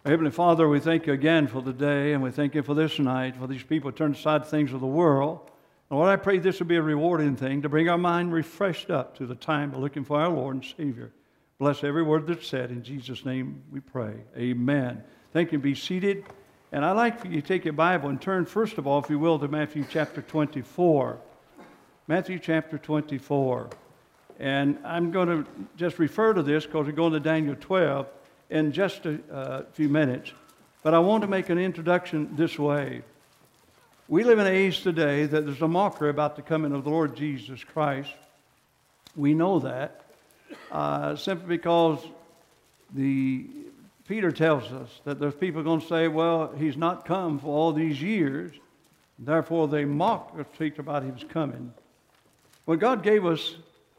Heavenly Father, we thank you again for the day, and we thank you for this night, for these people who turn aside things of the world. And Lord, I pray this will be a rewarding thing to bring our mind refreshed up to the time of looking for our Lord and Savior. Bless every word that's said. In Jesus' name we pray. Amen. Thank you. Be seated. And I'd like for you to take your Bible and turn, first of all, if you will, to Matthew chapter 24. Matthew chapter 24. And I'm going to just refer to this because we're going to Daniel 12 in just a few minutes. But I want to make an introduction this way. We live in an age today that there's a mockery about the coming of the Lord Jesus Christ. We know that simply because Peter tells us that there's people going to say, well, he's not come for all these years. Therefore, they mock or speak about his coming. Well, God gave us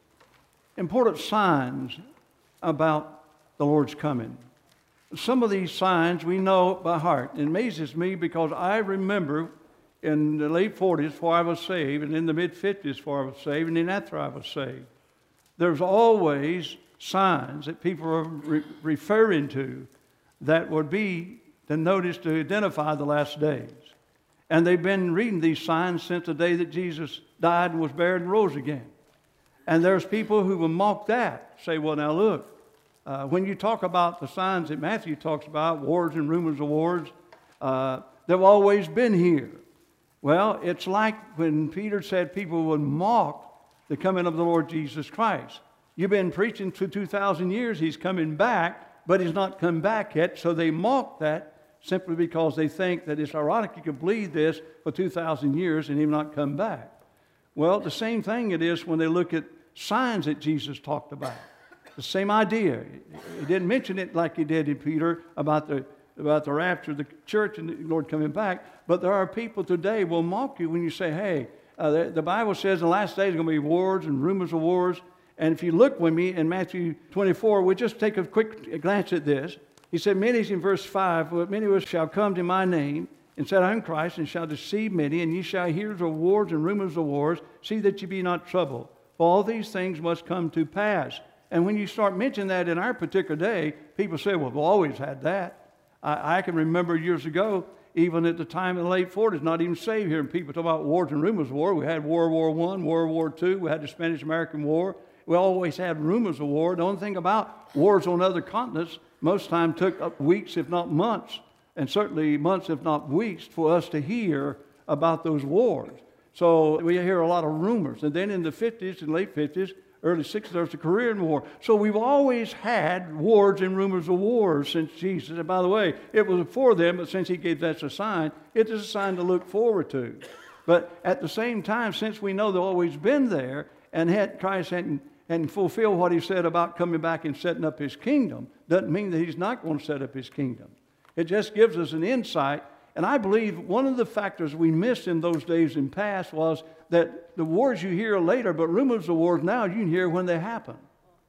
important signs about the Lord's coming. Some of these signs we know by heart. It amazes me because I remember in the late 40s before I was saved, and in the mid-50s before I was saved, and then after I was saved, there's always signs that people are referring to that would be to notice to identify the last days. And they've been reading these signs since the day that Jesus died and was buried and rose again. And there's people who will mock that, say, well, now look, when you talk about the signs that Matthew talks about, wars and rumors of wars, they've always been here. Well, it's like when Peter said people would mock the coming of the Lord Jesus Christ. You've been preaching for 2,000 years, he's coming back, but he's not come back yet, so they mock that simply because they think that it's ironic you could believe this for 2,000 years and him not come back. Well, the same thing it is when they look at signs that Jesus talked about. The same idea. He didn't mention it like he did in Peter about the rapture of the church and the Lord coming back. But there are people today will mock you when you say, hey, the Bible says in the last days there's going to be wars and rumors of wars. And if you look with me in Matthew 24, we'll just take a quick glance at this. He said, many in verse 5, many of us shall come to my name and said, I am Christ, and shall deceive many, and ye shall hear of wars and rumors of wars. See that ye be not troubled. For all these things must come to pass. And when you start mentioning that in our particular day, people say, well, we've always had that. I can remember years ago, even at the time in the late 40s, not even saved here, and people talk about wars and rumors of war. We had World War I, World War II, we had the Spanish-American War. We always had rumors of war. The only thing about wars on other continents, most time took weeks, if not months, and certainly months, if not weeks, for us to hear about those wars. So we hear a lot of rumors. And then in the 50s and late 50s, early 60s, there was the Korean War. So we've always had wars and rumors of wars since Jesus. And by the way, it was before them, but since he gave that a sign, it is a sign to look forward to. But at the same time, since we know they've always been there, and Christ hadn't fulfilled what he said about coming back and setting up his kingdom, doesn't mean that he's not going to set up his kingdom. It just gives us an insight. And I believe one of the factors we missed in those days in past was that the wars you hear later, but rumors of wars now, you can hear when they happen.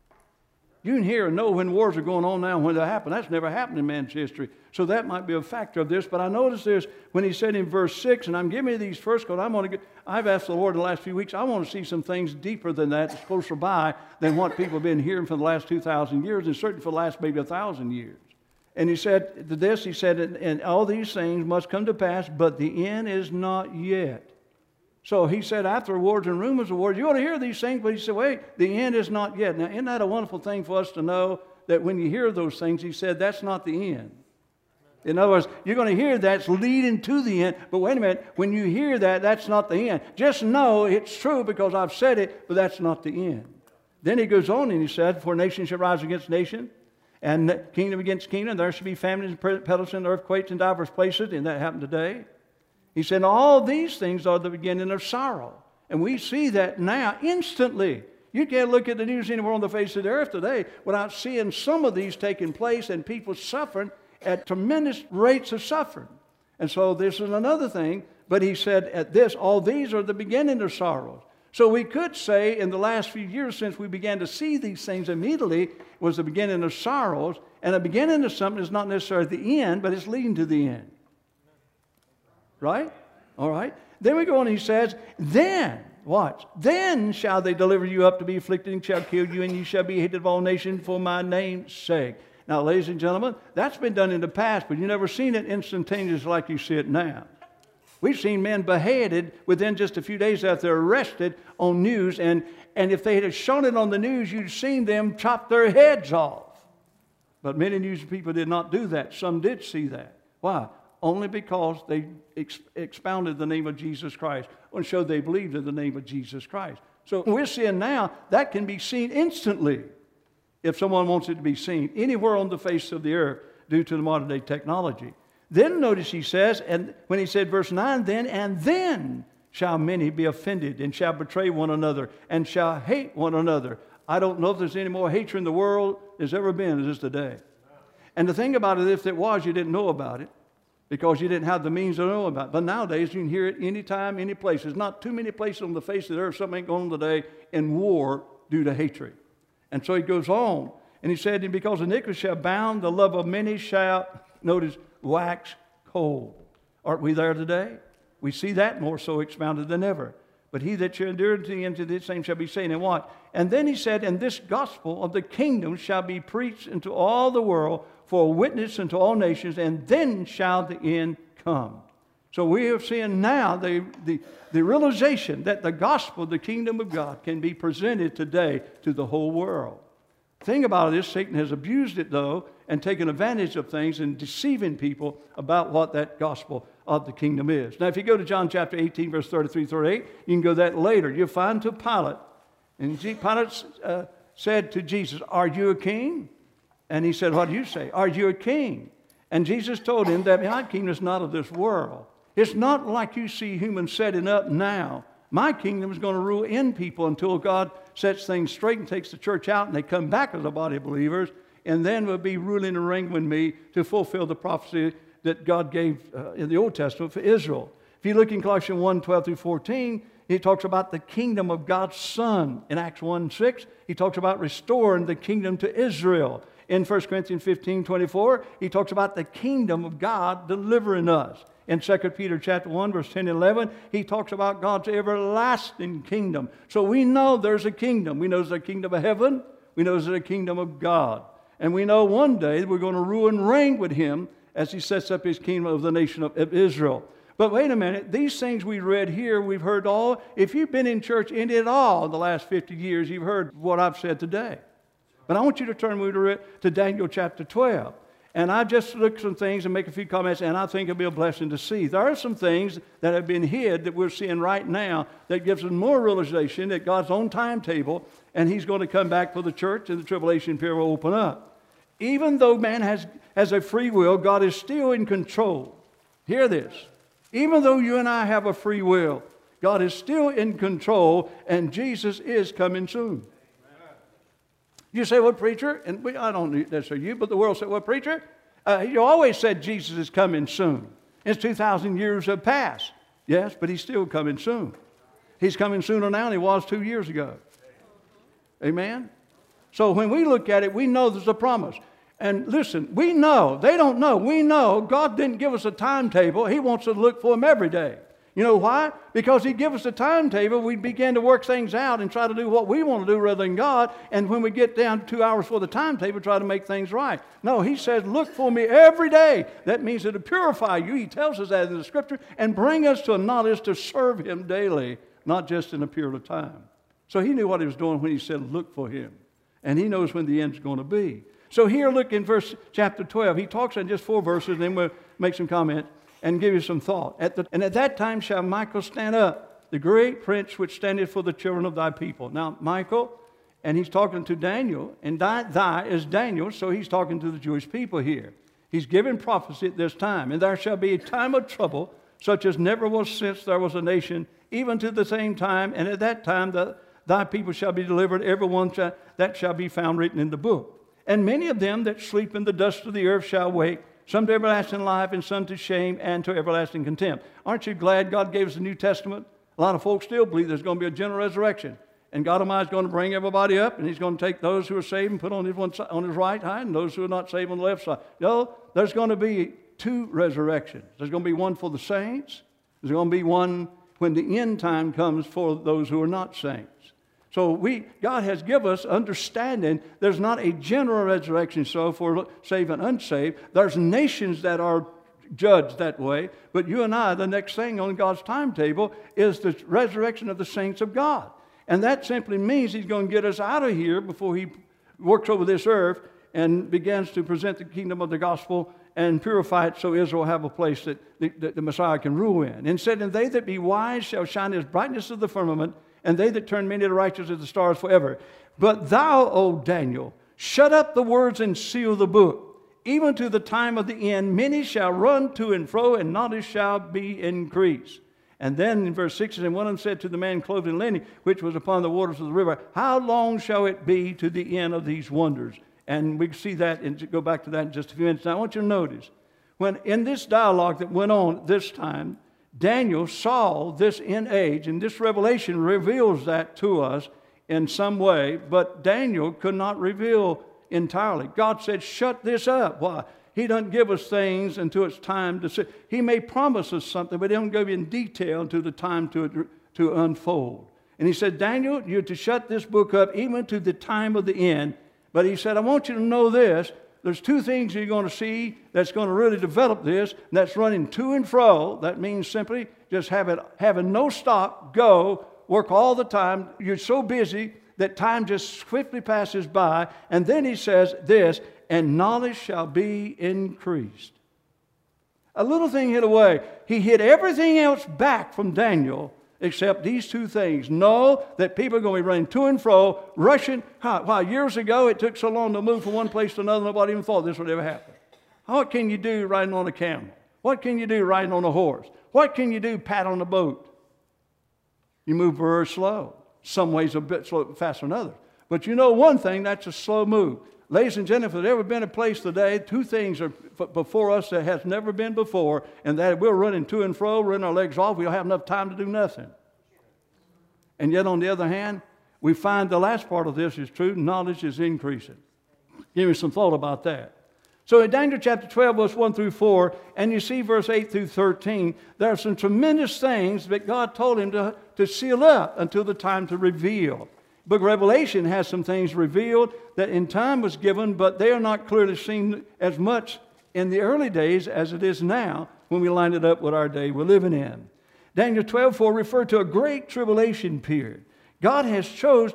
You can hear and know when wars are going on now and when they happen. That's never happened in man's history. So that might be a factor of this. But I noticed this when he said in verse 6, and I'm giving you these first because I've asked the Lord in the last few weeks, I want to see some things deeper than that, closer by than what people have been hearing for the last 2,000 years, and certainly for the last maybe 1,000 years. And he said, and all these things must come to pass, but the end is not yet. So he said, after wars and rumors of wars, you're going to hear these things, but he said, wait, the end is not yet. Now, isn't that a wonderful thing for us to know that when you hear those things, he said, that's not the end. In other words, you're going to hear that's leading to the end, but wait a minute, when you hear that, that's not the end. Just know it's true because I've said it, but that's not the end. Then he goes on and he said, for nation shall rise against nation, and kingdom against kingdom. There shall be famines and pestilence and earthquakes in diverse places, and that happened today. He said, all these things are the beginning of sorrow. And we see that now instantly. You can't look at the news anywhere on the face of the earth today without seeing some of these taking place and people suffering at tremendous rates of suffering. And so this is another thing. But he said at this, all these are the beginning of sorrows. So we could say in the last few years since we began to see these things immediately was the beginning of sorrows. And the beginning of something is not necessarily the end, but it's leading to the end. Right? All right. Then we go on and he says, then, watch, then shall they deliver you up to be afflicted and shall kill you, and you shall be hated of all nations for my name's sake. Now, ladies and gentlemen, that's been done in the past, but you've never seen it instantaneous like you see it now. We've seen men beheaded within just a few days after they're arrested on news, and if they had shown it on the news, you'd seen them chop their heads off. But many news people did not do that. Some did see that. Why? Only because they expounded the name of Jesus Christ and showed they believed in the name of Jesus Christ. So we're seeing now that can be seen instantly if someone wants it to be seen anywhere on the face of the earth due to the modern day technology. Then notice he says, and when he said verse 9, then shall many be offended and shall betray one another and shall hate one another. I don't know if there's any more hatred in the world there's ever been as is today. And the thing about it, if there was, you didn't know about it because you didn't have the means to know about it. But nowadays you can hear it anytime, any place. There's not too many places on the face of the earth something ain't going on today in war due to hatred. And so he goes on, and he said, and because iniquity shall abound, the love of many shall, notice, wax cold. Aren't we there today? We see that more so expounded than ever. But he that shall endure to the end, to the same shall be saved. And what? And then he said, and this gospel of the kingdom shall be preached into all the world for a witness unto all nations, and then shall the end come. So we are seeing now the realization that the gospel of the kingdom of God can be presented today to the whole world. The thing about it is Satan has abused it, though, and taken advantage of things and deceiving people about what that gospel of the kingdom is. Now, if you go to John chapter 18, verse 33, 38, you can go that later. You'll find to Pilate. And Pilate said to Jesus, are you a king? And he said, what do you say? Are you a king? And Jesus told him that my kingdom is not of this world. It's not like you see humans setting up now. My kingdom is going to rule in people until God sets things straight and takes the church out and they come back as a body of believers, and then will be ruling and reigning with me to fulfill the prophecy that God gave in the Old Testament for Israel. If you look in Colossians 1, 12 through 14, he talks about the kingdom of God's Son. In Acts 1, 6, he talks about restoring the kingdom to Israel. In 1 Corinthians 15, 24, he talks about the kingdom of God delivering us. In 2 Peter chapter 1, verse 10 and 11, he talks about God's everlasting kingdom. So we know there's a kingdom. We know there's a kingdom of heaven. We know there's a kingdom of God. And we know one day we're going to rule and reign with him as he sets up his kingdom of the nation of Israel. But wait a minute, these things we read here, we've heard all. If you've been in church in it all in the last 50 years, you've heard what I've said today. But I want you to turn with me to Daniel chapter 12. And I just look at some things and make a few comments, and I think it'll be a blessing to see. There are some things that have been hid that we're seeing right now that gives us more realization that God's on timetable, and he's going to come back for the church, and the tribulation period will open up. Even though man has a free will, God is still in control. Hear this. Even though you and I have a free will, God is still in control, and Jesus is coming soon. You say, well, preacher, and I don't necessarily you, but the world said, well, preacher, you always said Jesus is coming soon. It's 2,000 years have passed. Yes, but he's still coming soon. He's coming sooner now than he was 2 years ago. Amen? So when we look at it, we know there's a promise. And listen, we know, they don't know, we know God didn't give us a timetable. He wants us to look for him every day. You know why? Because he gives us a timetable, we begin to work things out and try to do what we want to do rather than God. And when we get down to 2 hours for the timetable, try to make things right. No, he says, look for me every day. That means it'll purify you. He tells us that in the Scripture. And bring us to a knowledge to serve him daily, not just in a period of time. So he knew what he was doing when he said, look for him. And he knows when the end's going to be. So here, look in chapter 12. He talks in just 4 verses, and then we'll make some comments and give you some thought. And at that time shall Michael stand up, the great prince which standeth for the children of thy people. Now, Michael, and he's talking to Daniel, and thy is Daniel, so he's talking to the Jewish people here. He's giving prophecy at this time. And there shall be a time of trouble, such as never was since there was a nation, even to the same time. And at that time thy people shall be delivered, every one that shall be found written in the book. And many of them that sleep in the dust of the earth shall wake, some to everlasting life, and some to shame and to everlasting contempt. Aren't you glad God gave us the New Testament? A lot of folks still believe there's going to be a general resurrection. And God Almighty is going to bring everybody up, and he's going to take those who are saved and put on his right side, and those who are not saved on the left side. No, there's going to be 2 resurrections. There's going to be one for the saints. There's going to be one when the end time comes for those who are not saints. So God has given us understanding. There's not a general resurrection so for saved and unsaved. There's nations that are judged that way. But you and I, the next thing on God's timetable is the resurrection of the saints of God. And that simply means He's going to get us out of here before He works over this earth and begins to present the kingdom of the gospel and purify it so Israel have a place that the Messiah can rule in. And said, and they that be wise shall shine as brightness of the firmament, and they that turn many to righteousness as the stars forever. But thou, O Daniel, shut up the words and seal the book. Even to the time of the end, many shall run to and fro, and knowledge shall be increased. And then in verse 6, and one of them said to the man clothed in linen, which was upon the waters of the river, how long shall it be to the end of these wonders? And we see that and go back to that in just a few minutes. Now, I want you to notice, when in this dialogue that went on this time, Daniel saw this end age, and this revelation reveals that to us in some way, but Daniel could not reveal entirely. God said, shut this up. Why? He doesn't give us things until it's time to see. He may promise us something, but He don't give you in detail until the time to unfold. And He said, Daniel, you're to shut this book up even to the time of the end. But He said, I want you to know this. There's two things you're going to see that's going to really develop this. And that's running to and fro. That means simply just having no stop, go, work all the time. You're so busy that time just swiftly passes by. And then He says this, and knowledge shall be increased. A little thing hid away. He hid everything else back from Daniel except these two things. Know that people are going to be running to and fro, rushing. Why, years ago it took so long to move from one place to another, nobody even thought this would ever happen. What can you do riding on a camel? What can you do riding on a horse? What can you do paddling a boat? You move very slow. Some ways a bit slow, faster than others. But you know one thing, that's a slow move. Ladies and gentlemen, if there's ever been a place today, two things are before us that has never been before, and that we're running to and fro, running our legs off. We don't have enough time to do nothing. And yet, on the other hand, we find the last part of this is true. Knowledge is increasing. Give me some thought about that. So in Daniel chapter 12, verse 1 through 4, and you see verse 8 through 13, there are some tremendous things that God told him to seal up until the time to reveal. Book of Revelation has some things revealed that in time was given, but they are not clearly seen as much in the early days as it is now when we line it up with our day we're living in. Daniel 12:4 referred to a great tribulation period. God has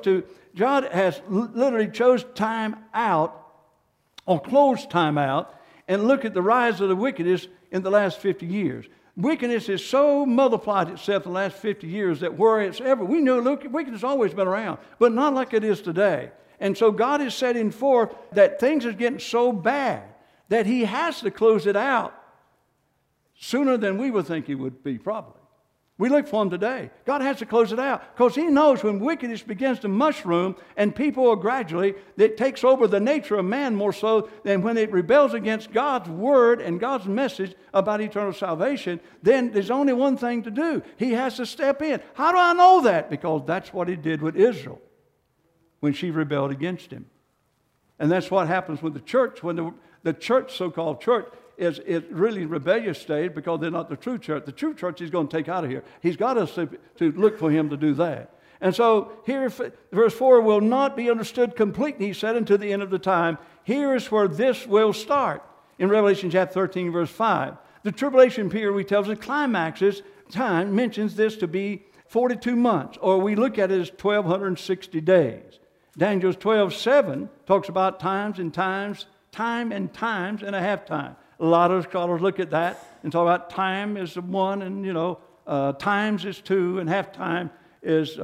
literally chose time out or closed time out and look at the rise of the wickedness in the last 50 years. Wickedness has so multiplied itself in the last 50 years that where it's ever, we know wickedness has always been around, but not like it is today. And so God is setting forth that things are getting so bad that He has to close it out sooner than we would think He would be, probably. We look for Him today. God has to close it out because He knows when wickedness begins to mushroom and people are gradually, it takes over the nature of man more so than when it rebels against God's word and God's message about eternal salvation, then there's only one thing to do. He has to step in. How do I know that? Because that's what He did with Israel when she rebelled against Him. And that's what happens with the church when the church, so-called church, is really rebellious state because they're not the true church. The true church He's going to take out of here. He's got us to look for Him to do that. And so here, verse 4 will not be understood completely, He said, until the end of the time. Here is where this will start. In Revelation chapter 13, verse 5. The tribulation period, we tells us, climaxes time, mentions this to be 42 months, or we look at it as 1,260 days. Daniel's 12:7 talks about times and times, time and times and a half time. A lot of scholars look at that and talk about time is one, and times is two, and half time is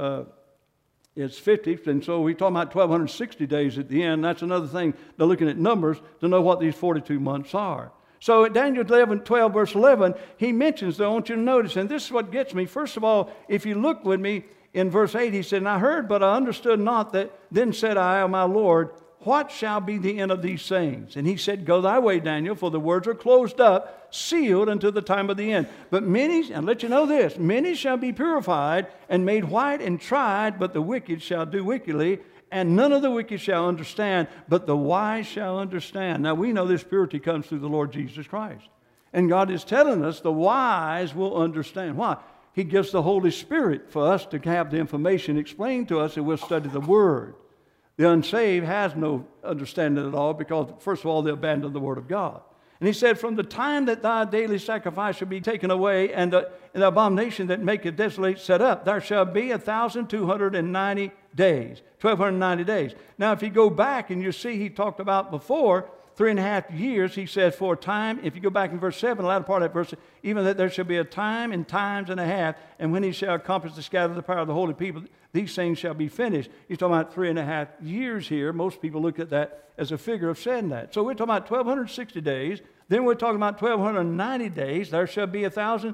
50. And so we're talking about 1,260 days at the end. That's another thing. They're looking at numbers to know what these 42 months are. So at Daniel 12, verse 11, he mentions, though, I want you to notice, and this is what gets me. First of all, if you look with me in verse 8, he said, and I heard, but I understood not that. Then said I, O my Lord, what shall be the end of these things? And he said, go thy way, Daniel, for the words are closed up, sealed until the time of the end. But many, and let you know this, many shall be purified and made white and tried, but the wicked shall do wickedly, and none of the wicked shall understand, but the wise shall understand. Now we know this purity comes through the Lord Jesus Christ. And God is telling us the wise will understand. Why? He gives the Holy Spirit for us to have the information explained to us, and we'll study the Word. The unsaved has no understanding at all because, first of all, they abandon the Word of God. And he said, from the time that thy daily sacrifice shall be taken away, and the abomination that maketh desolate set up, there shall be 1,290 days, 1,290 days. Now, if you go back and you see he talked about before, 3.5 years, he says, for a time, if you go back in verse 7, the latter part of that verse, even that there shall be a time and times and a half, and when he shall accomplish to scatter the power of the holy people, these things shall be finished. He's talking about 3.5 years here. Most people look at that as a figure of saying that. So we're talking about 1,260 days. Then we're talking about 1,290 days. There shall be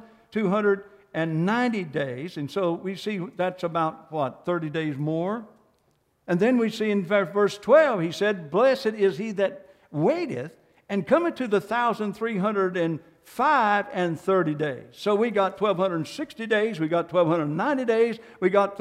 1,290 days. And so we see that's about, 30 days more? And then we see in verse 12, he said, blessed is he that waiteth, and cometh to the 1,305 and 30 days. So we got 1,260 days, we got 1,290 days, we got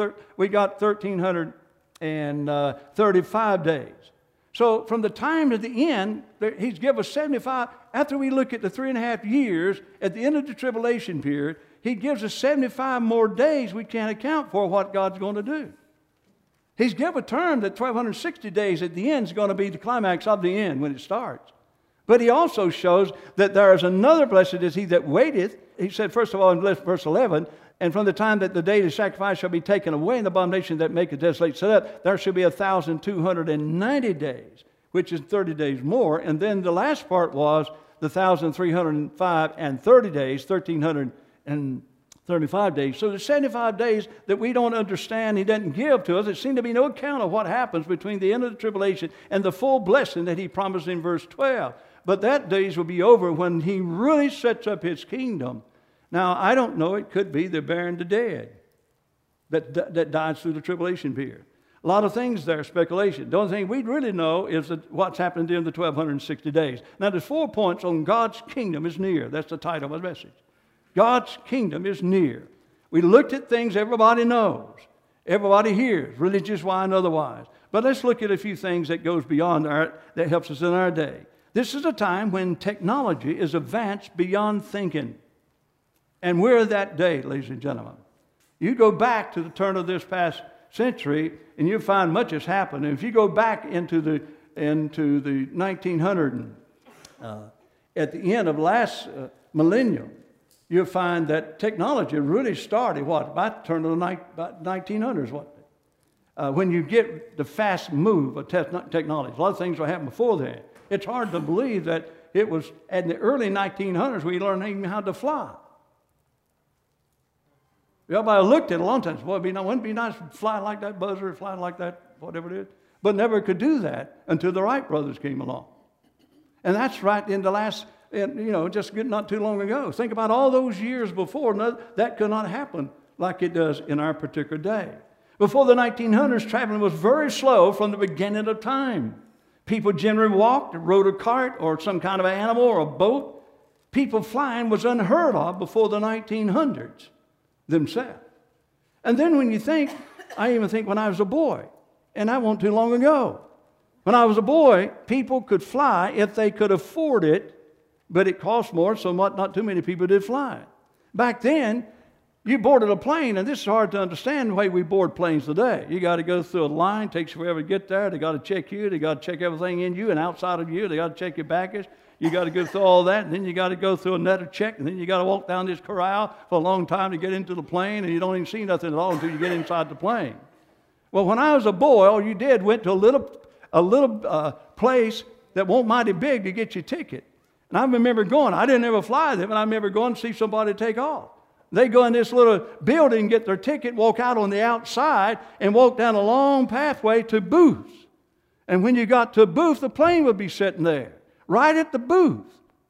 1,335 days. So from the time to the end, he's given us 75. After we look at the 3.5 years, at the end of the tribulation period, he gives us 75 more days we can't account for what God's going to do. He's given a term that 1,260 days at the end is going to be the climax of the end when it starts. But he also shows that there is another blessed is he that waiteth. He said, first of all, in verse 11, and from the time that the daily sacrifice shall be taken away, and the abomination that maketh desolate set up, there shall be 1,290 days, which is 30 days more. And then the last part was the 1,305 and 30 days, 1,335 days. So the 75 days that we don't understand, he doesn't give to us. There seems to be no account of what happens between the end of the tribulation and the full blessing that he promised in verse 12. But that days will be over when he really sets up his kingdom. Now, I don't know. It could be the burying the dead that died through the tribulation period. A lot of things there, speculation. The only thing we really know is what's happened during the 1,260 days. Now, there's 4 points on God's kingdom is near. That's the title of the message. God's kingdom is near. We looked at things everybody knows. Everybody hears, religious-wise and otherwise. But let's look at a few things that goes beyond that helps us in our day. This is a time when technology is advanced beyond thinking. And we're that day, ladies and gentlemen. You go back to the turn of this past century, and you'll find much has happened. And if you go back into the 1900, at the end of last millennium, you'll find that technology really started, about the turn of the 1900s, when you get the fast move of technology. A lot of things will happen before then. It's hard to believe that it was in the early 1900s we learned even how to fly. Everybody looked at it a long time. Well, wouldn't it be nice to fly like that buzzer, fly like that, whatever it is? But never could do that until the Wright brothers came along. And that's right in the last, just not too long ago. Think about all those years before. No, that could not happen like it does in our particular day. Before the 1900s, traveling was very slow from the beginning of time. People generally walked, rode a cart, or some kind of animal, or a boat. People flying was unheard of before the 1900s themselves. And then when you think, I even think when I was a boy, and that wasn't too long ago. When I was a boy, people could fly if they could afford it, but it cost more, so not too many people did fly. Back then, you boarded a plane, and this is hard to understand the way we board planes today. You got to go through a line, takes forever to get there. They got to check you, they got to check everything in you and outside of you. They got to check your baggage. You got to go through all that, and then you got to go through another check, and then you got to walk down this corral for a long time to get into the plane, and you don't even see nothing at all until you get inside the plane. Well, when I was a boy, all you did went to a little place that wasn't mighty big to get your ticket. And I remember going. I didn't ever fly them, but I remember going to see somebody take off. They go in this little building, get their ticket, walk out on the outside, and walk down a long pathway to booths. And when you got to a booth, the plane would be sitting there, right at the booth.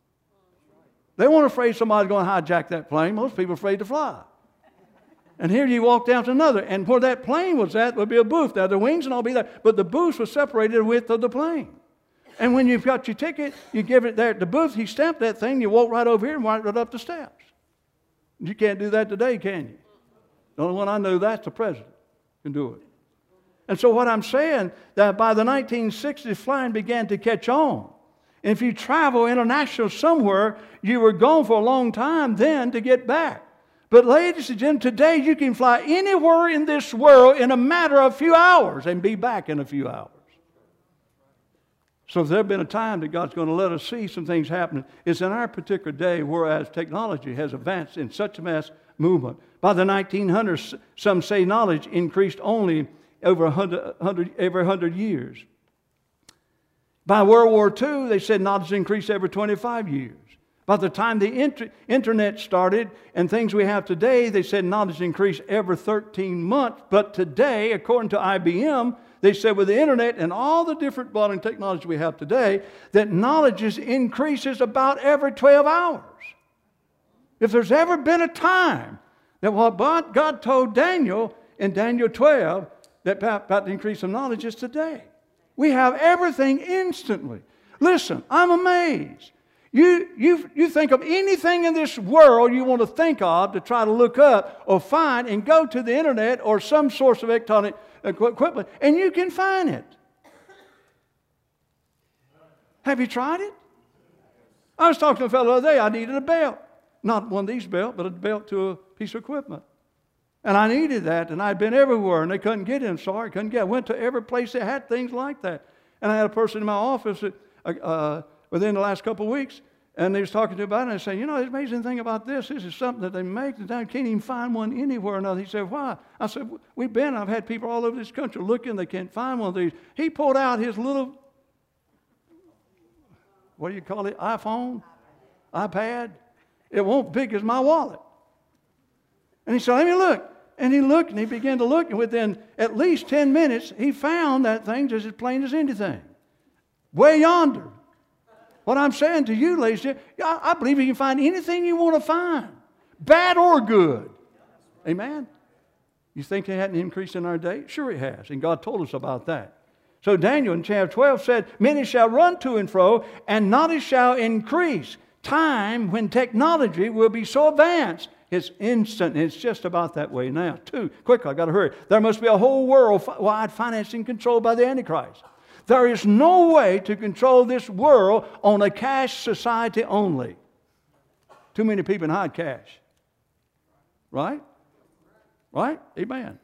They weren't afraid somebody's going to hijack that plane. Most people are afraid to fly. And here you walk down to another, and where that plane was at would be a booth. Now, the wings and all be there, but the booths were separated with of the plane. And when you've got your ticket, you give it there at the booth, he stamped that thing, you walk right over here and walk right up the steps. You can't do that today, can you? The only one I know that's the president can do it. And so what I'm saying, that by the 1960s, flying began to catch on. And if you travel international somewhere, you were gone for a long time then to get back. But ladies and gentlemen, today you can fly anywhere in this world in a matter of a few hours and be back in a few hours. So if there's been a time that God's going to let us see some things happening, it's in our particular day, whereas technology has advanced in such a mass movement. By the 1900s, some say knowledge increased only over every 100 years. By World War II, they said knowledge increased every 25 years. By the time the internet started and things we have today, they said knowledge increased every 13 months. But today, according to IBM, they said with the internet and all the different modern technology we have today, that knowledge increases about every 12 hours. If there's ever been a time that what God told Daniel in Daniel 12 that about the increase of knowledge is today. We have everything instantly. Listen, I'm amazed. You think of anything in this world you want to think of to try to look up or find and go to the internet or some source of electronic equipment and you can find it. Have you tried it? I was talking to a fellow the other day. I needed a belt. Not one of these belts, but a belt to a piece of equipment. And I needed that, and I'd been everywhere, and they couldn't get it. I'm sorry, couldn't get it. I went to every place that had things like that. And I had a person in my office that, within the last couple of weeks, and they was talking to me about it, and I said, you know, the amazing thing about this is something that they make, and I can't even find one anywhere or another. He said, why? I said, I've had people all over this country looking, they can't find one of these. He pulled out his little, what do you call it, iPhone? iPad? It won't big as my wallet. And he said, let me look. And he looked, and he began to look, and within at least 10 minutes, he found that thing just as plain as anything. Way yonder. What I'm saying to you, ladies, I believe you can find anything you want to find, bad or good. Amen? You think it had an increase in our day? Sure it has, and God told us about that. So Daniel in chapter 12 said, many shall run to and fro, and knowledge shall increase. Time when technology will be so advanced, it's instant. It's just about that way now. Quickly, I've got to hurry. There must be a whole worldwide financing controlled by the Antichrist. There is no way to control this world on a cash society only. Too many people hide cash. Right? Right? Amen.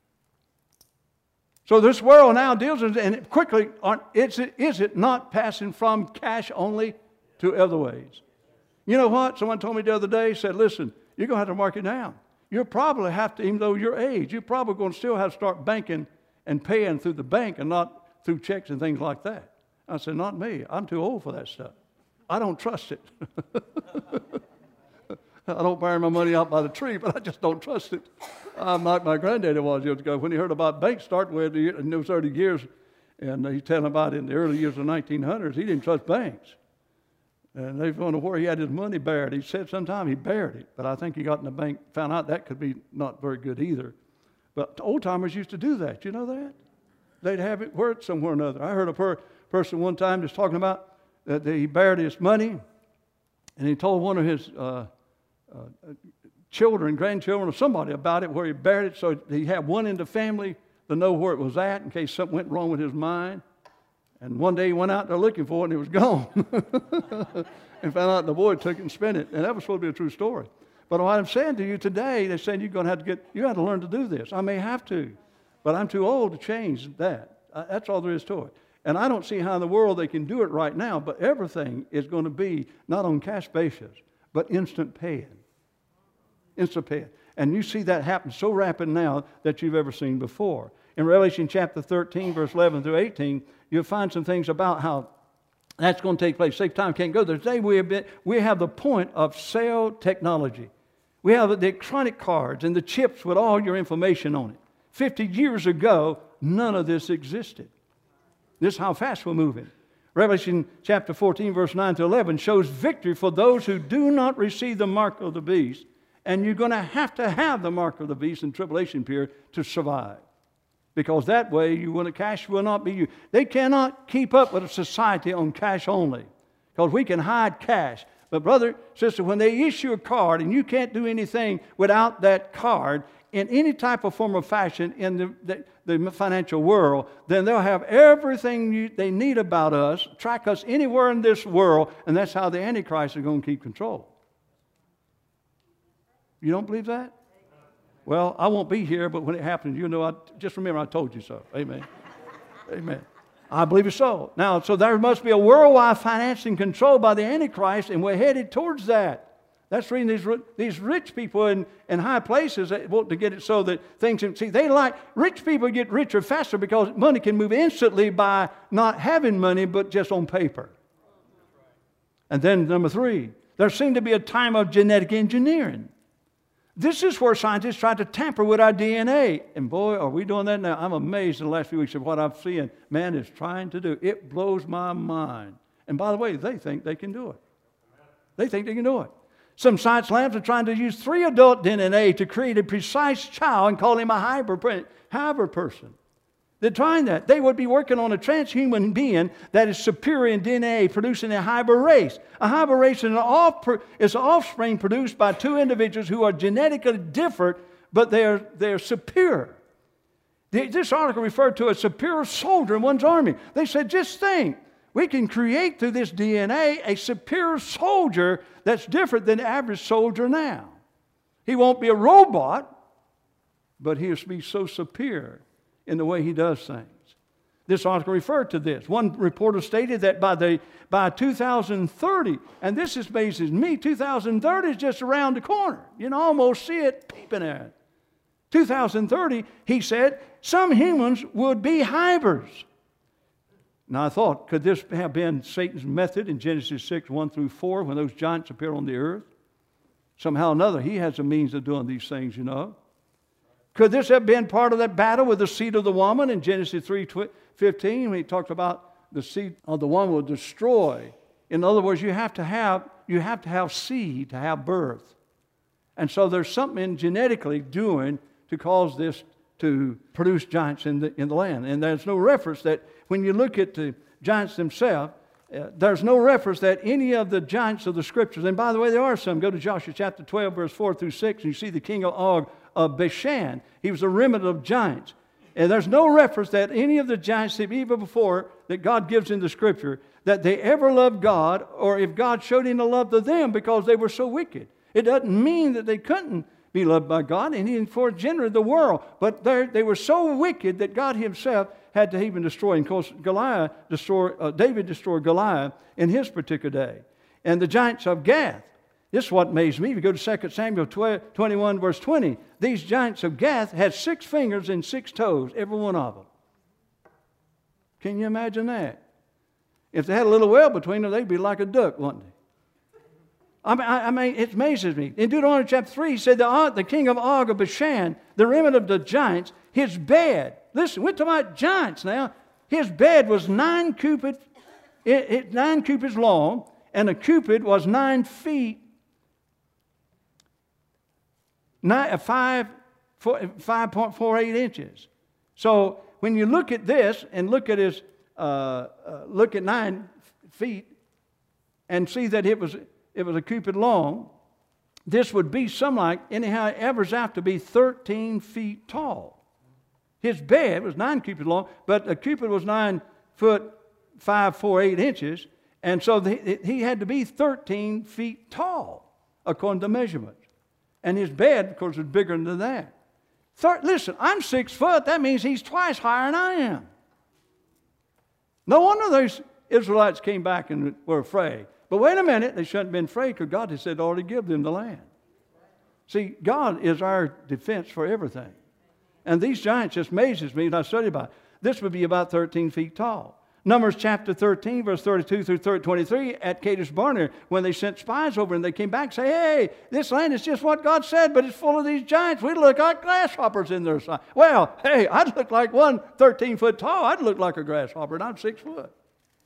So this world now deals with, and quickly, is it not passing from cash only to other ways? You know what? Someone told me the other day, said, listen, you're going to have to mark it down. You'll probably have to, even though your age, you're probably going to still have to start banking and paying through the bank and not through checks and things like that. I said, not me. I'm too old for that stuff. I don't trust it. I don't bury my money out by the tree, but I just don't trust it. I'm like my granddaddy was years ago. When he heard about banks starting with in those early years, and he's telling about in the early years of the 1900s, he didn't trust banks. And they wonder where he had his money buried. He said sometime he buried it, but I think he got in the bank, found out that could be not very good either. But old-timers used to do that. You know that? They'd have it worth somewhere or another. I heard a person one time just talking about that he buried his money, and he told one of his children, grandchildren, or somebody about it, where he buried it, so he had one in the family to know where it was at in case something went wrong with his mind. And one day he went out there looking for it, and it was gone. And found out the boy took it and spent it. And that was supposed to be a true story. But what I'm saying to you today, they're saying you have to learn to do this. I may have to, but I'm too old to change that. That's all there is to it. And I don't see how in the world they can do it right now, but everything is going to be not on cash basis, but instant paying. Instant paying. And you see that happen so rapid now that you've ever seen before. In Revelation chapter 13, verse 11 through 18, you'll find some things about how that's going to take place. Safe time can't go there. Today we have the point of cell technology. We have the electronic cards and the chips with all your information on it. 50 years ago, none of this existed. This is how fast we're moving. Revelation chapter 14, verse 9 to 11 shows victory for those who do not receive the mark of the beast. And you're going to have the mark of the beast in tribulation period to survive. Because that way, cash will not be used. They cannot keep up with a society on cash only. Because we can hide cash. But brother, sister, when they issue a card and you can't do anything without that card in any type of form or fashion in the financial world, then they'll have everything they need about us, track us anywhere in this world, and that's how the Antichrist is going to keep control. You don't believe that? Well, I won't be here, but when it happens, you know, just remember I told you so. Amen. Amen. I believe it's so. Now, so there must be a worldwide financing control by the Antichrist, and we're headed towards that. That's the reason these rich people in high places that want to get it so that things can see. Rich people get richer faster because money can move instantly by not having money, but just on paper. And then number 3, there seemed to be a time of genetic engineering. This is where scientists try to tamper with our DNA. And boy, are we doing that now. I'm amazed in the last few weeks of what I've seen man is trying to do. It blows my mind. And by the way, they think they can do it. They think they can do it. Some science labs are trying to use 3 adult DNA to create a precise child and call him a hybrid person. They're trying that. They would be working on a transhuman being that is superior in DNA, producing a hybrid race. A hybrid race is an offspring produced by 2 individuals who are genetically different, but they're superior. This article referred to a superior soldier in one's army. They said, just think, we can create through this DNA a superior soldier that's different than the average soldier now. He won't be a robot, but he'll be so superior in the way he does things. This article referred to this. One reporter stated that by 2030, and this amazes me, 2030 is just around the corner. You can almost see it peeping at it. 2030, he said, some humans would be hybrids. Now I thought, could this have been Satan's method in Genesis 6, 1 through 4, when those giants appear on the earth? Somehow or another, he has a means of doing these things, you know. Could this have been part of that battle with the seed of the woman in Genesis 3:15 when he talked about the seed of the woman will destroy? In other words, you have to have seed to have birth. And so there's something genetically doing to cause this to produce giants in the land. And there's no reference that when you look at the giants themselves, there's no reference that any of the giants of the Scriptures, and by the way, there are some. Go to Joshua chapter 12, verse 4 through 6, and you see the king of Og of Bashan. He was a remnant of giants. And there's no reference that any of the giants, even before, that God gives in the Scripture, that they ever loved God, or if God showed any love to them because they were so wicked. It doesn't mean that they couldn't be loved by God, and He for generally the world. But they were so wicked that God Himself had to even destroy. And of course, David destroyed Goliath in his particular day. And the giants of Gath. This is what amazed me. If you go to 2 Samuel 21, verse 20, these giants of Gath had 6 fingers and 6 toes, every one of them. Can you imagine that? If they had a little well between them, they'd be like a duck, wouldn't they? I mean, it amazes me. In Deuteronomy chapter 3, he said, the king of Og of Bashan, the remnant of the giants, his bed, listen, we're talking about giants now, his bed was 9 cubits long, and a cubit was 9 feet, 5.48 inches. So when you look at this and look at his, look at 9 feet and see that it was a cubit long, this would be anyhow, it averages out to be 13 feet tall. His bed was 9 cubits long, but a cubit was 9 foot 5.48 inches, and so he had to be 13 feet tall according to measurements. And his bed, of course, was bigger than that. Listen, I'm 6 foot. That means he's twice higher than I am. No wonder those Israelites came back and were afraid. But wait a minute, they shouldn't have been afraid because God had said already give them the land. See, God is our defense for everything. And these giants just amazes me, and I studied about it. This would be about 13 feet tall. Numbers chapter 13, verse 32 through 23, at Kadesh Barnea, when they sent spies over and they came back and say, hey, this land is just what God said, but it's full of these giants. We look like grasshoppers in their sight. Well, hey, I'd look like one 13 foot tall. I'd look like a grasshopper, and I'm 6 foot.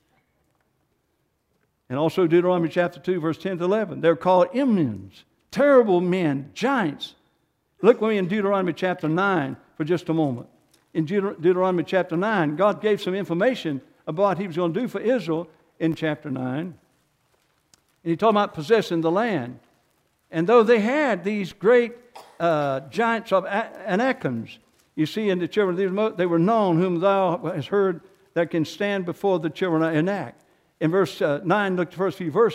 And also Deuteronomy chapter 2, verse 10 to 11. They're called Emins, terrible men, giants. Look with me in Deuteronomy chapter 9 for just a moment. In Deuteronomy chapter 9, God gave some information about what He was going to do for Israel in chapter 9. And He talked about possessing the land. And though they had these great giants of Anakims, you see in the children of Israel, they were known whom thou hast heard that can stand before the children of Anak. In verse 9, look at the first few verses.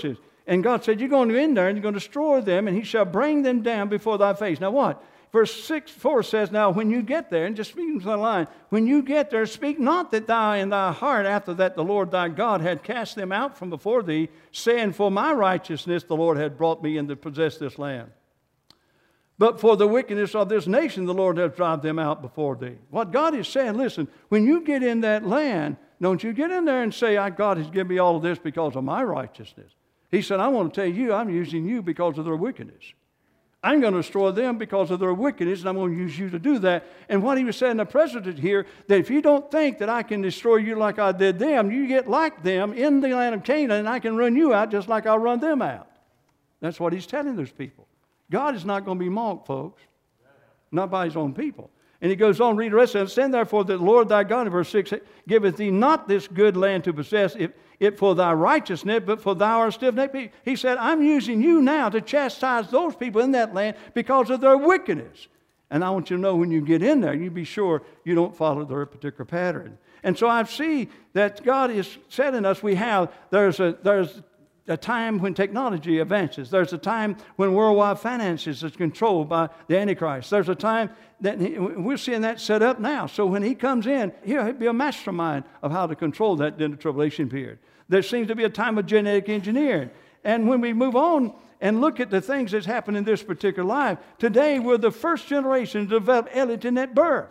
And God said, you're going to go in there and you're going to destroy them, and he shall bring them down before thy face. Now what? Verse 4 says, now when you get there, and just speaking to the line, when you get there, speak not that thou in thy heart after that the Lord thy God had cast them out from before thee, saying, for my righteousness the Lord had brought me in to possess this land. But for the wickedness of this nation the Lord hath driven them out before thee. What God is saying, listen, when you get in that land, don't you get in there and say, God has given me all of this because of my righteousness. He said, I want to tell you, I'm using you because of their wickedness. I'm going to destroy them because of their wickedness, and I'm going to use you to do that. And what he was saying to the president here, that if you don't think that I can destroy you like I did them, you get like them in the land of Canaan, and I can run you out just like I'll run them out. That's what he's telling those people. God is not going to be mocked, folks. Not by his own people. And he goes on, read the rest of it. Stand therefore that the Lord thy God, in verse 6, giveth thee not this good land to possess it for thy righteousness, but for thou art stiff-necked people. He said, I'm using you now to chastise those people in that land because of their wickedness. And I want you to know when you get in there, you be sure you don't follow their particular pattern. And so I see that God is setting us, there's a time when technology advances. There's a time when worldwide finances is controlled by the Antichrist. There's a time that we're seeing that set up now. So when he comes in, he'll be a mastermind of how to control that in the tribulation period. There seems to be a time of genetic engineering. And when we move on and look at the things that's happened in this particular life, today we're the first generation to develop Ellington at birth.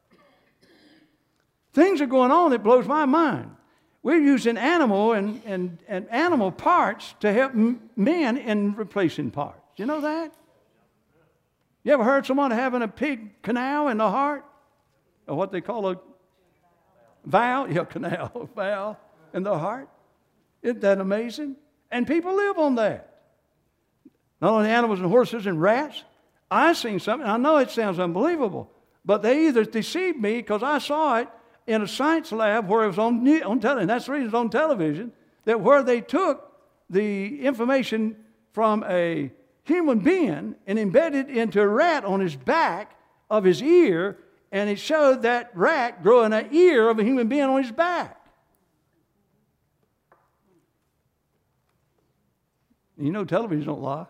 Things are going on that blows my mind. We're using animal and animal parts to help men in replacing parts. You know that? You ever heard someone having a pig canal in the heart? Or what they call a valve? Yeah, canal, valve in the heart. Isn't that amazing? And people live on that. Not only animals and horses and rats. I've seen something. I know it sounds unbelievable. But they either deceived me because I saw it in a science lab where it was on television. That's the reason it's on television. That where they took the information from a human being and embedded into a rat on his back of his ear, and it showed that rat growing an ear of a human being on his back. You know television don't lie.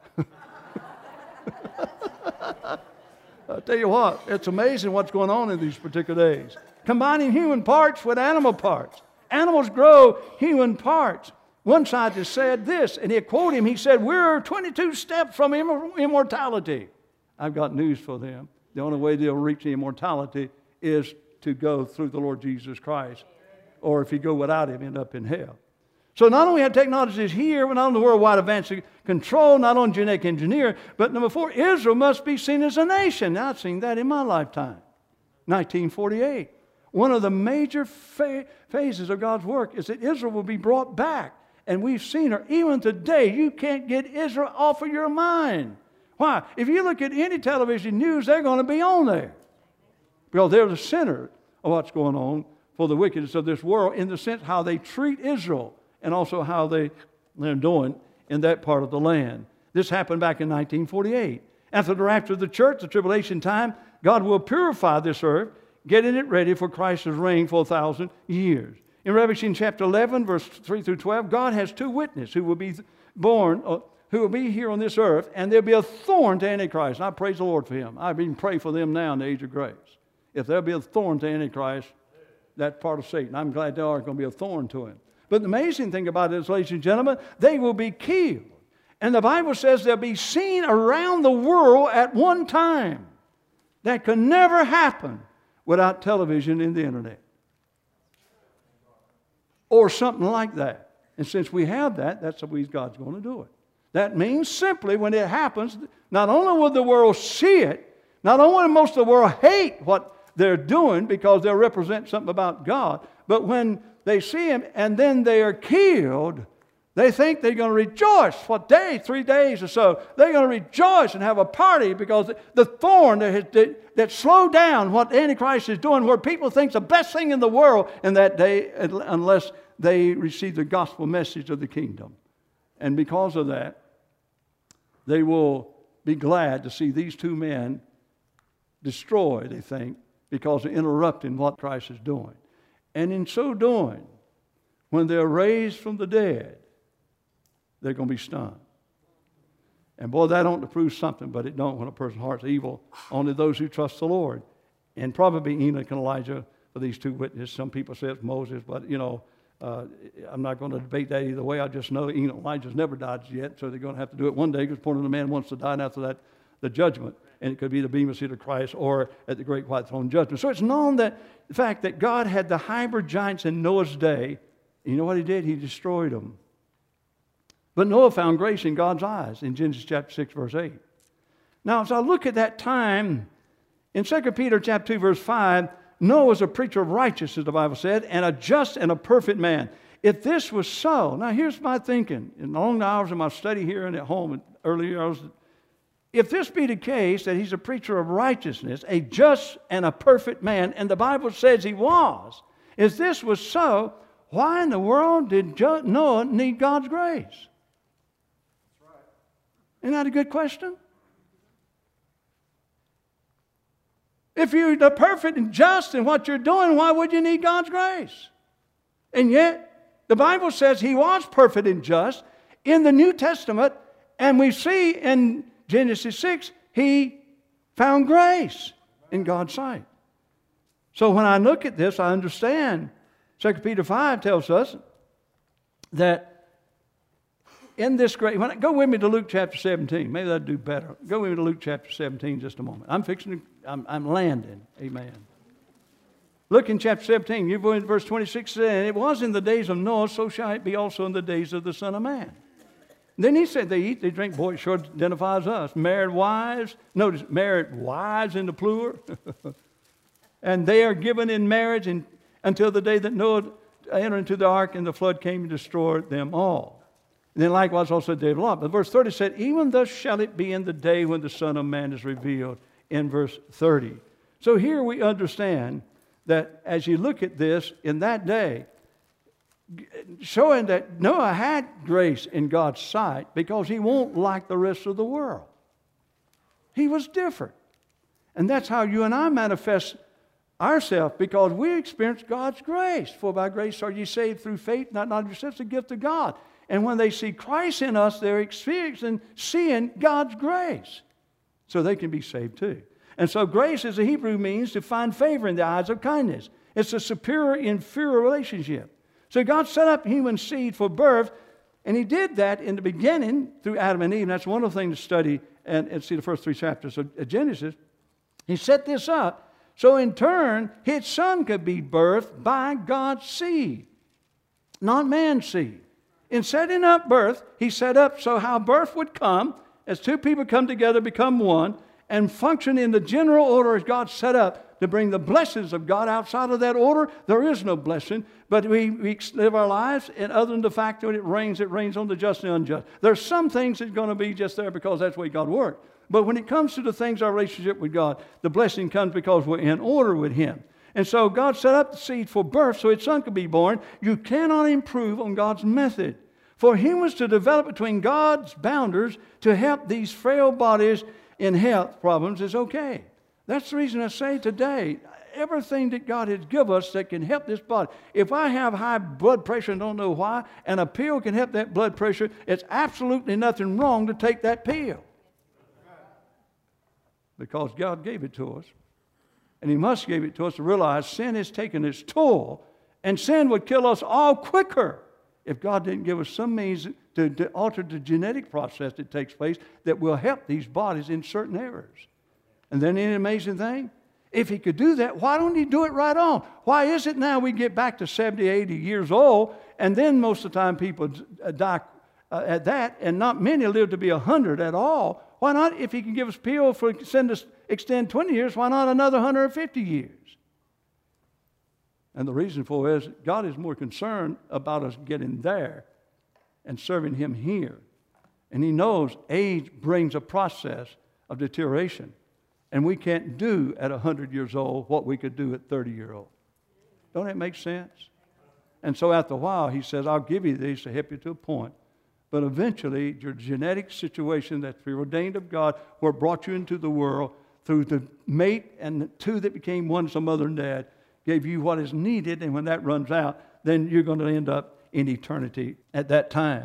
I'll tell you what, it's amazing what's going on in these particular days. Combining human parts with animal parts. Animals grow human parts. One scientist said this, and he quoted him. He said, we're 22 steps from immortality. I've got news for them. The only way they'll reach the immortality is to go through the Lord Jesus Christ. Or if you go without him, end up in hell. So not only have technologies here, but not only worldwide advanced control, not only genetic engineering, but number 4, Israel must be seen as a nation. Now, I've seen that in my lifetime. 1948. One of the major phases of God's work is that Israel will be brought back. And we've seen her. Even today, you can't get Israel off of your mind. Why? If you look at any television news, they're going to be on there. Because they're the center of what's going on for the wickedness of this world in the sense how they treat Israel and also how they're doing in that part of the land. This happened back in 1948. After the rapture of the church, the tribulation time, God will purify this earth, getting it ready for Christ's reign for 1,000 years. In Revelation chapter 11, verse 3 through 12, God has 2 witnesses who will be born, who will be here on this earth, and there'll be a thorn to Antichrist. And I praise the Lord for him. I even pray for them now in the age of grace. If there'll be a thorn to Antichrist, that's part of Satan. I'm glad there are going to be a thorn to him. But the amazing thing about it is, ladies and gentlemen, they will be killed. And the Bible says they'll be seen around the world at one time. That could never happen without television and the internet. Or something like that. And since we have that, that's the way God's going to do it. That means simply when it happens, not only will the world see it, not only will most of the world hate what they're doing because they'll represent something about God, but when they see him and then they are killed, they think they're going to rejoice. What day? 3 days or so. They're going to rejoice and have a party because the thorn that slowed down what Antichrist is doing, where people think the best thing in the world in that day, unless they receive the gospel message of the kingdom. And because of that, they will be glad to see these 2 men destroyed, they think, because of interrupting what Christ is doing. And in so doing, when they're raised from the dead, they're going to be stunned. And boy, that ought to prove something, but it don't when a person's heart's evil. Only those who trust the Lord. And probably Enoch and Elijah for these two witnesses. Some people say it's Moses, but, I'm not going to debate that either way. I just know Enoch and Elijah's never died yet, so they're going to have to do it one day because one of the man wants to die, and after that, the judgment. And it could be the bema seat of Christ or at the great white throne judgment. So it's known that the fact that God had the hybrid giants in Noah's day, you know what he did? He destroyed them. But Noah found grace in God's eyes in Genesis chapter 6, verse 8. Now, as I look at that time, in 2 Peter chapter 2, verse 5, Noah was a preacher of righteousness, the Bible said, and a just and a perfect man. If this was so, now here's my thinking. In the long hours of my study here and at home, earlier I was, if this be the case, that he's a preacher of righteousness, a just and a perfect man, and the Bible says he was, if this was so, why in the world did Noah need God's grace? Isn't that a good question? If you're the perfect and just in what you're doing, why would you need God's grace? And yet, the Bible says he was perfect and just in the New Testament, and we see in Genesis 6, he found grace in God's sight. So when I look at this, I understand. 2 Peter 5 tells us that in this great... Go with me to Luke chapter 17. Maybe that'd do better. Go with me to Luke chapter 17 just a moment. I'm landing. Amen. Look in chapter 17. You go in verse 26. And it was in the days of Noah, so shall it be also in the days of the Son of Man. Then he said they eat, they drink. Boy, it sure identifies us. Married wives. Notice, married wives in the plural. And they are given in marriage until the day that Noah entered into the ark and the flood came and destroyed them all. And then likewise also the day of Lot. But verse 30 said, even thus shall it be in the day when the Son of Man is revealed, in verse 30. So here we understand that as you look at this, in that day, showing that Noah had grace in God's sight because he won't like the rest of the world. He was different. And that's how you and I manifest ourselves, because we experience God's grace. For by grace are ye saved through faith, not of yourselves, it's a gift of God. And when they see Christ in us, they're experiencing, seeing God's grace. So they can be saved too. And so grace is a Hebrew means to find favor in the eyes of kindness. It's a superior-inferior relationship. So God set up human seed for birth, and he did that in the beginning through Adam and Eve. And that's one of the things to study and see the first 3 chapters of Genesis. He set this up so in turn his son could be birthed by God's seed, not man's seed. In setting up birth, he set up so how birth would come as two people come together, become one, and function in the general order as God set up to bring the blessings of God. Outside of that order, there is no blessing. But we live our lives, and other than the fact that when it rains on the just and the unjust. There's some things that's going to be just there because that's the way God works. But when it comes to the things, our relationship with God, the blessing comes because we're in order with him. And so God set up the seed for birth so his son could be born. You cannot improve on God's method. For humans to develop between God's boundaries to help these frail bodies in health problems is okay. That's the reason I say today, everything that God has given us that can help this body. If I have high blood pressure and don't know why, and a pill can help that blood pressure, it's absolutely nothing wrong to take that pill. Because God gave it to us. And he must give it to us to realize sin has taken its toll, and sin would kill us all quicker if God didn't give us some means to alter the genetic process that takes place that will help these bodies in certain areas. And then an amazing thing, if he could do that, why don't he do it right on? Why is it now we get back to 70, 80 years old, and then most of the time people die at that, and not many live to be 100 at all? Why not, if he can give us pill for extend 20 years, why not another 150 years? And the reason for it is God is more concerned about us getting there and serving him here. And he knows age brings a process of deterioration. And we can't do at 100 years old what we could do at 30-year-old. Don't that make sense? And so after a while, he says, I'll give you these to help you to a point. But eventually, your genetic situation that's preordained of God, where it brought you into the world through the mate and the two that became one, some mother and dad, gave you what is needed. And when that runs out, then you're going to end up in eternity at that time.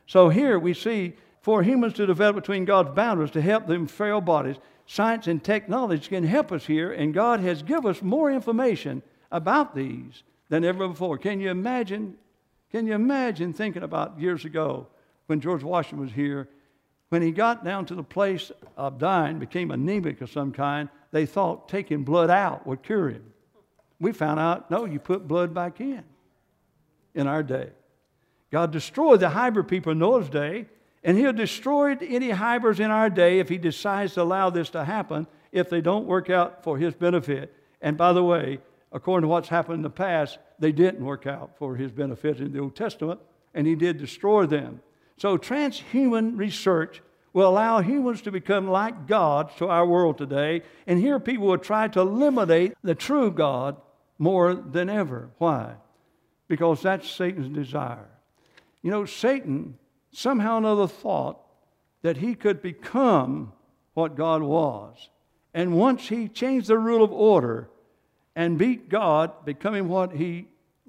So here we see for humans to develop between God's boundaries to help them frail bodies, science and technology can help us here, and God has given us more information about these than ever before. Can you imagine thinking about years ago when George Washington was here, when he got down to the place of dying, became anemic of some kind, they thought taking blood out would cure him. We found out, no, you put blood back in our day. God destroyed the hybrid people in Noah's day, and He'll destroy any hybrids in our day if He decides to allow this to happen, if they don't work out for His benefit. And by the way, according to what's happened in the past, they didn't work out for His benefit in the Old Testament, and He did destroy them. So transhuman research will allow humans to become like gods to our world today, and here people will try to eliminate the true God more than ever. Why? Because that's Satan's desire. You know, Satan somehow or another thought that he could become what God was. And once he changed the rule of order and beat God, becoming what he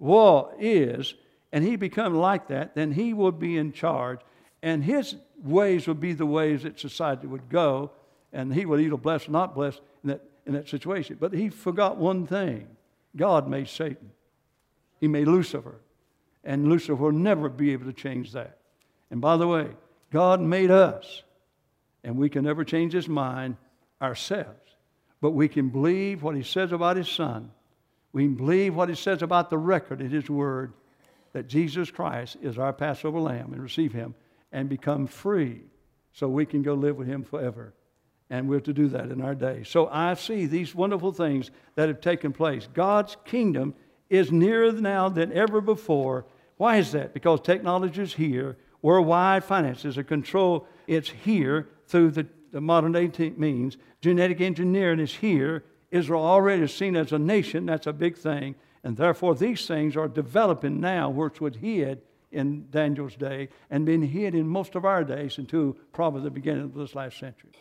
is, and he become like that, then he will be in charge. And his ways will be the ways that society would go, and he will either bless or not bless in that situation. But he forgot one thing. God made Satan. He made Lucifer. And Lucifer will never be able to change that. And by the way, God made us, and we can never change His mind ourselves. But we can believe what He says about His Son. We can believe what He says about the record in His Word, that Jesus Christ is our Passover Lamb, and receive Him and become free so we can go live with Him forever. And we're to do that in our day. So I see these wonderful things that have taken place. God's kingdom is nearer now than ever before. Why is that? Because technology is here. Worldwide finances are controlled. It's here through the modern day means. Genetic engineering is here. Israel already is seen as a nation. That's a big thing. And therefore, these things are developing now, which was hid in Daniel's day and been hid in most of our days until probably the beginning of this last century.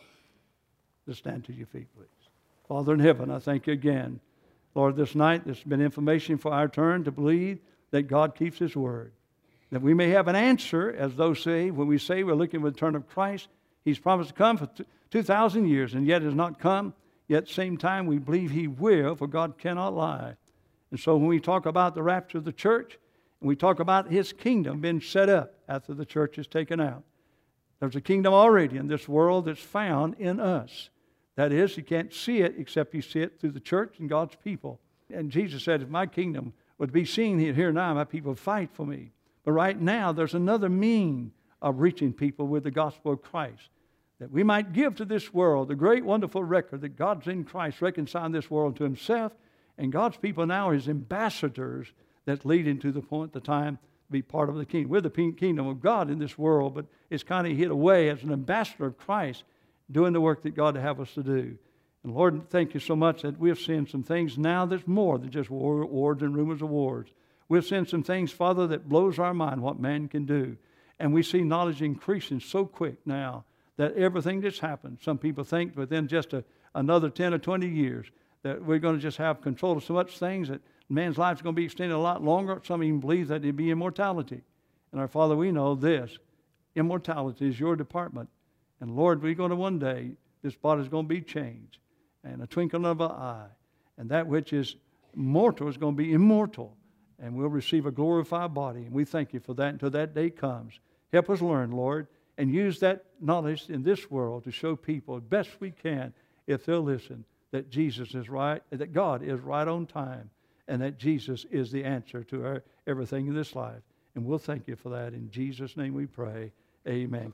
Just stand to your feet, please. Father in heaven, I thank You again. Lord, this night there's been information for our turn to believe that God keeps His word. That we may have an answer, as those say, when we say we're looking for the return of Christ. He's promised to come for 2,000 years, and yet has not come. Yet at the same time, we believe He will, for God cannot lie. And so when we talk about the rapture of the church, and we talk about His kingdom being set up after the church is taken out, there's a kingdom already in this world that's found in us. That is, you can't see it except you see it through the church and God's people. And Jesus said, if my kingdom would be seen here now, my people would fight for me. But right now, there's another mean of reaching people with the gospel of Christ, that we might give to this world the great, wonderful record that God's in Christ reconciling this world to Himself, and God's people now are His ambassadors that lead into the point, the time to be part of the kingdom. We're the kingdom of God in this world, but it's kind of hid away as an ambassador of Christ, doing the work that God would have us to do. And Lord, thank You so much that we've seen some things now that's more than just wars and rumors of wars. We've seen some things, Father, that blows our mind what man can do. And we see knowledge increasing so quick now that everything that's happened, some people think within just another 10 or 20 years that we're going to just have control of so much things that man's life is going to be extended a lot longer. Some even believe that it'd be immortality. And our Father, we know this. Immortality is Your department. And Lord, we're going to one day, this body is going to be changed in a twinkling of an eye. And that which is mortal is going to be immortal. And we'll receive a glorified body. And we thank You for that until that day comes. Help us learn, Lord, and use that knowledge in this world to show people as best we can, if they'll listen, that Jesus is right, that God is right on time, and that Jesus is the answer to everything in this life. And we'll thank You for that. In Jesus' name we pray. Amen.